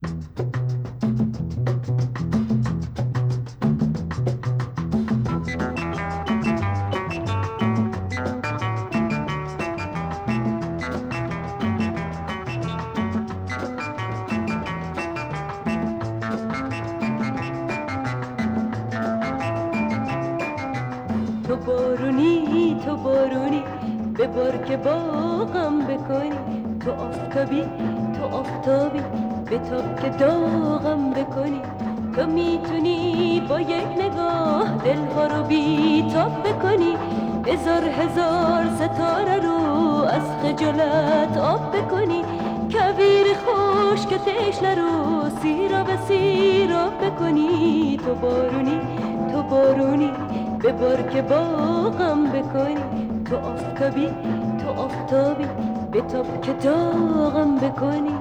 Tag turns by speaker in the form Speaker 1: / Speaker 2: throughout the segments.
Speaker 1: تو بارونی ببار که باغم بکنی، تو آفتابی تو آفتابی بتاب که داغم بکنی. تو میتونی با یک نگاه دلها رو بیتاب بکنی، هزار هزار ستاره رو از خجالت آب بکنی. کویر خوش که تشنه رو سیراب سیراب بکنی. تو بارونی ببار که باغم بکنی، تو آفتابی تو آفتابی بتاب که داغم بکنی.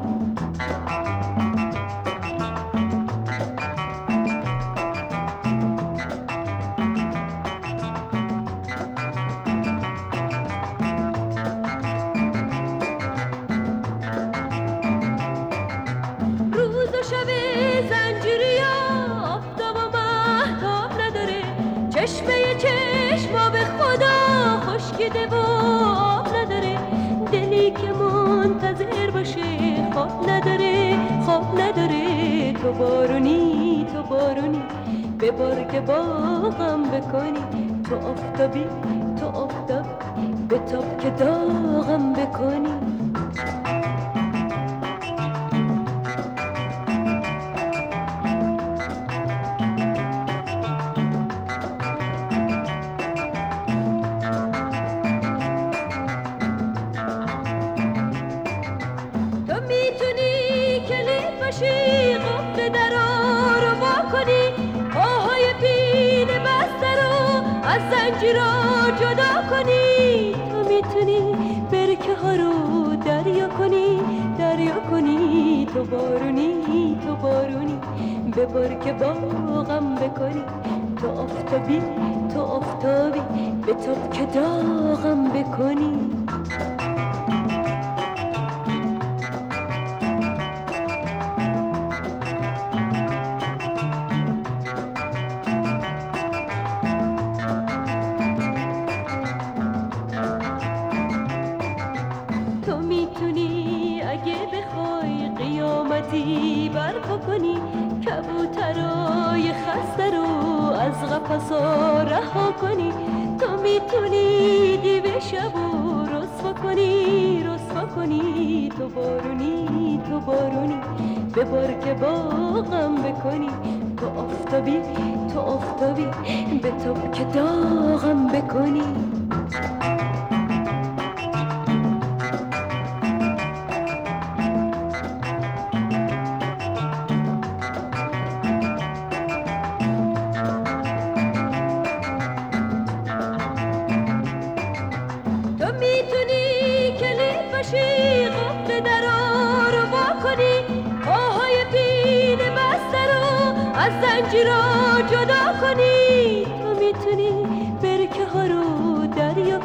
Speaker 1: روز و شب زنجیری آفتاب و مهتاب نداره، چشمه چشما به خدا خشکیده و آب نداره. دلی که منتظر باشه خواب نداره خواب نداره. تو بارونی ببار که باغم بکنی، تو آفتابی تو آفتاب بتاب که داغم بکنی. قفل درا رو وا کنی، پاهای پینه بسته رو از زنجیرا جدا کنی. تو میتونی برکه ها رو دریا کنی. تو بارونی ببار که باغم بکنی، تو آفتابی بتاب که داغم بکنی. تو میتونی اگه بخوای قیامتی برپا کنی، کبوترای خسته رو از قفسا رها کنی. تو میتونی دیو شب و رسوا کنی. تو بارونی ببار که باغم بکنی، تو آفتابی بتاب که داغم بکنی. تو میتونی کلید باشی قفل درا رو وا کنی، پاهای پینه بسته رو از زنجیرا جدا کنی. تو میتونی برکه ها رو دریا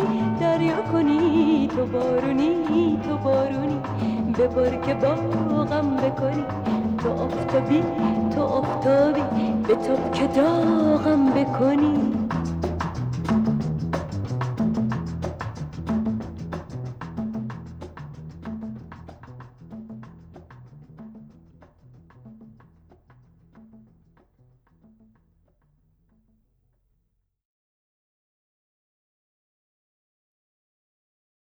Speaker 1: کنی. تو بارونی ببار که باغم بکنی، تو آفتابی بتاب که داغم بکنی.